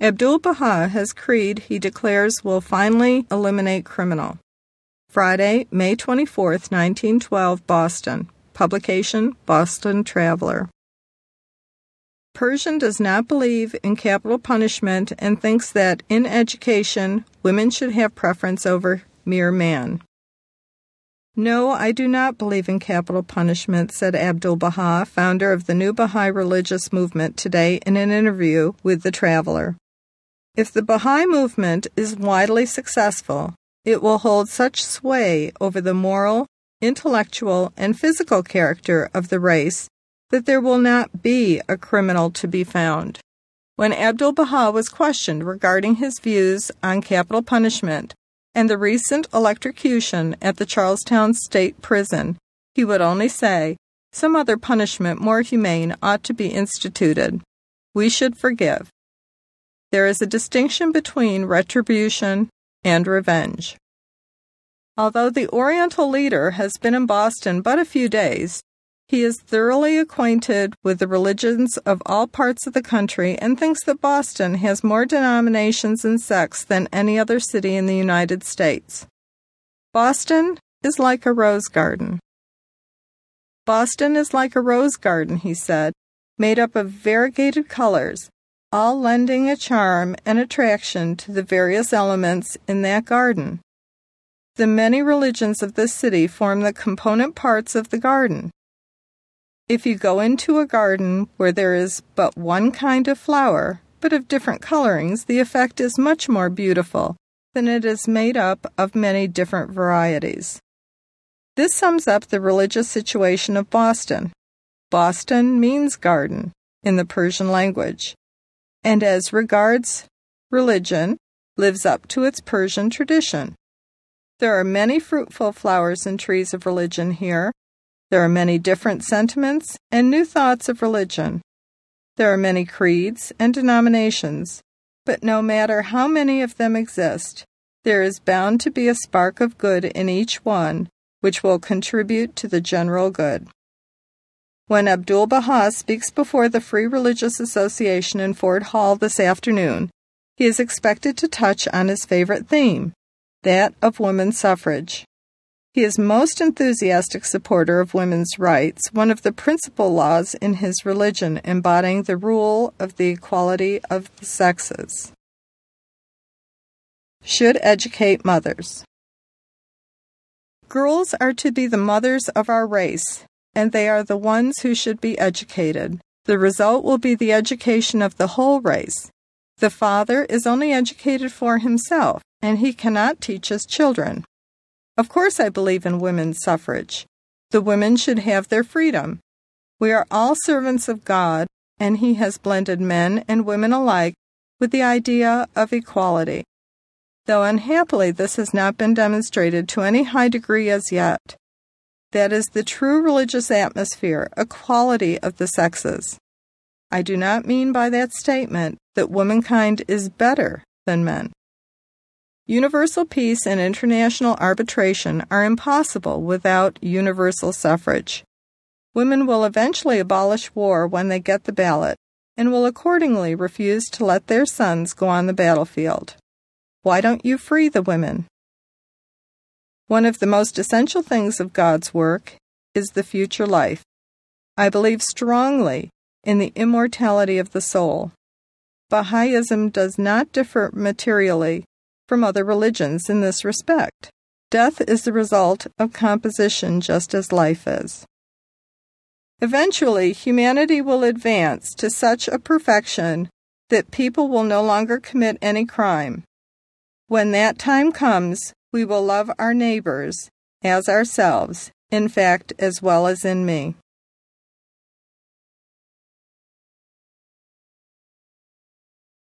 Abdu'l-Baha has creed he declares will finally eliminate criminal. Friday, May 24, 1912, Boston. Publication, Boston Traveler. Persian does not believe in capital punishment and thinks that in education, women should have preference over mere man. No, I do not believe in capital punishment, said Abdu'l-Baha, founder of the new Baha'i religious movement, today in an interview with The Traveler. If the Baha'i movement is widely successful, it will hold such sway over the moral, intellectual, and physical character of the race that there will not be a criminal to be found. When Abdu'l-Baha was questioned regarding his views on capital punishment and the recent electrocution at the Charlestown State Prison, he would only say, "Some other punishment more humane ought to be instituted. We should forgive." There is a distinction between retribution and revenge. Although the Oriental leader has been in Boston but a few days, he is thoroughly acquainted with the religions of all parts of the country and thinks that Boston has more denominations and sects than any other city in the United States. Boston is like a rose garden. Boston is like a rose garden, he said, made up of variegated colors, all lending a charm and attraction to the various elements in that garden. The many religions of this city form the component parts of the garden. If you go into a garden where there is but one kind of flower, but of different colorings, the effect is much more beautiful than it is made up of many different varieties. This sums up the religious situation of Boston. Boston means garden in the Persian language, and as regards religion, lives up to its Persian tradition. There are many fruitful flowers and trees of religion here. There are many different sentiments and new thoughts of religion. There are many creeds and denominations, but no matter how many of them exist, there is bound to be a spark of good in each one, which will contribute to the general good. When Abdu'l-Baha speaks before the Free Religious Association in Fort Hall this afternoon, he is expected to touch on his favorite theme, that of women's suffrage. He is most enthusiastic supporter of women's rights, one of the principal laws in his religion embodying the rule of the equality of the sexes. Should educate mothers. Girls are to be the mothers of our race, and they are the ones who should be educated. The result will be the education of the whole race. The father is only educated for himself, and he cannot teach his children. Of course I believe in women's suffrage. The women should have their freedom. We are all servants of God, and He has blended men and women alike with the idea of equality. Though unhappily this has not been demonstrated to any high degree as yet. That is the true religious atmosphere, equality of the sexes. I do not mean by that statement that womankind is better than men. Universal peace and international arbitration are impossible without universal suffrage. Women will eventually abolish war when they get the ballot, and will accordingly refuse to let their sons go on the battlefield. Why don't you free the women? One of the most essential things of God's work is the future life. I believe strongly in the immortality of the soul. Baha'ism does not differ materially from other religions in this respect. Death is the result of composition just as life is. Eventually, humanity will advance to such a perfection that people will no longer commit any crime. When that time comes, we will love our neighbors as ourselves, in fact, as well as in me.